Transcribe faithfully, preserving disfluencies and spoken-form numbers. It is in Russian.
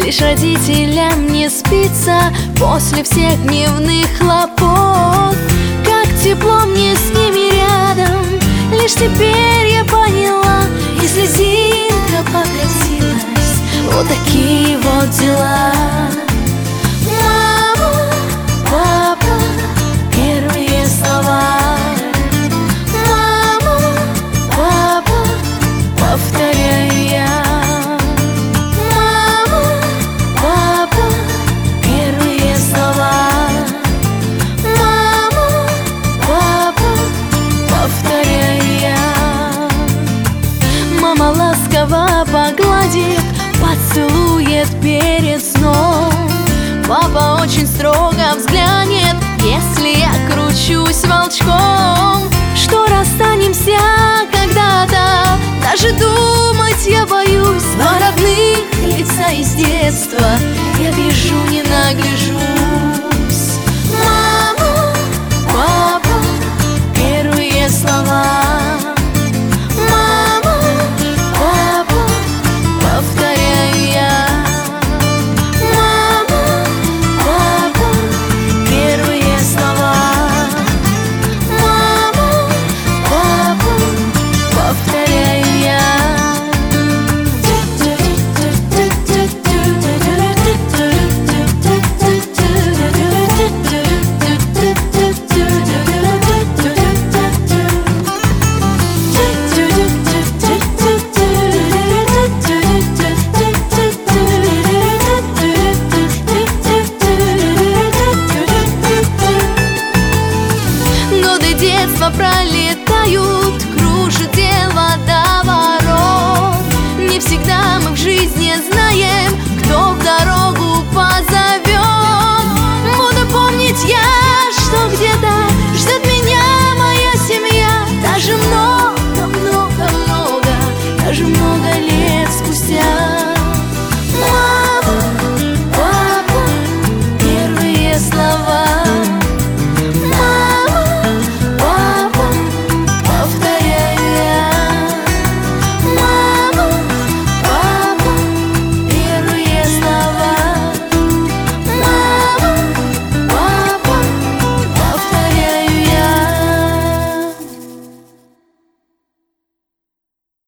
Лишь родителям не спится после всех дневных хлопот. Как тепло мне с ними рядом, лишь теперь я поняла, и слезинка покатилась. Вот такие вот дела. Мама, папа, первые слова. Мама, папа, повторяю я. Мама, папа, первые слова. Мама, папа, повторяю я. Мама ласково погладит, поцелует перед сном. Папа очень строго взглянет, если я кручусь волчком. Что расстанемся когда-то, даже думать я боюсь. Два родных лица из детства я вижу, не нагляжусь.